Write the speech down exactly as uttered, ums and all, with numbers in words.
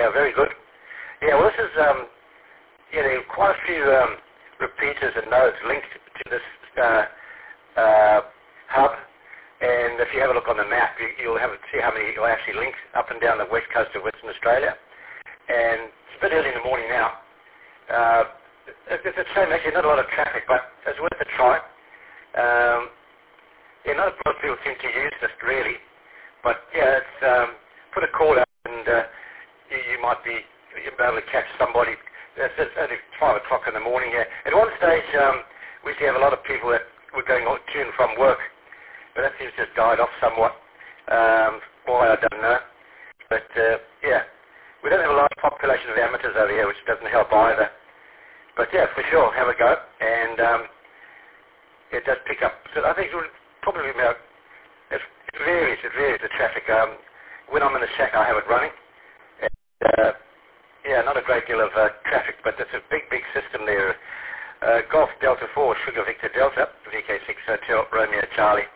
Yeah, very good. Yeah, well, this is, um, yeah, there are quite a few um, repeaters and nodes linked to this uh, uh, hub. And if you have a look on the map, you, you'll have see how many are actually linked up and down the west coast of Western Australia. And it's a bit early in the morning now. Uh, it, it's a shame, actually, not a lot of traffic, but it's worth a try. Um, yeah, not a lot of people seem to use this, really. But, yeah, it's um, put a call out and uh, you, you might be, you'll be able to catch somebody. It's, it's only five o'clock in the morning here. At one stage, um, we used to have a lot of people that were going on to and from work, but that seems to have died off somewhat. Um, why, I don't know. But, uh, yeah, we don't have a large population of amateurs over here, which doesn't help either. But, yeah, for sure, have a go. And um, it does pick up. So I think it would probably be about, it varies, it varies the traffic. Um, when I'm in the shack, I have it running. And, uh, yeah, not a great deal of uh, traffic, but it's a big, big system there. Uh, Golf Delta four, Sugar Victor Delta, V K six Hotel Romeo Charlie.